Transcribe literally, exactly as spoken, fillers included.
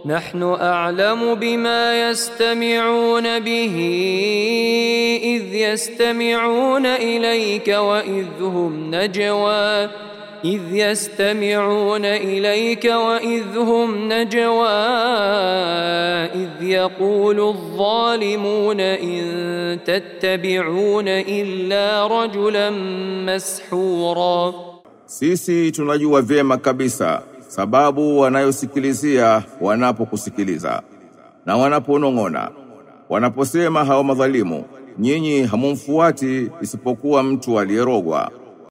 نحن أعلم بما يستمعون به إذ يستمعون إليك وإذ هم نجوى إذ يستمعون إليك وإذ هم نجوى إذ يقول الظالمون إن تتبعون إلا رجلا مسحورا. Sisi tunajua vyema kabisa sababu wanayosikilizia wanapokusikiliza na wanaponong'ona wanaposema hao madhalimu, nyinyi hamumfuati isipokuwa mtu aliyerogwa.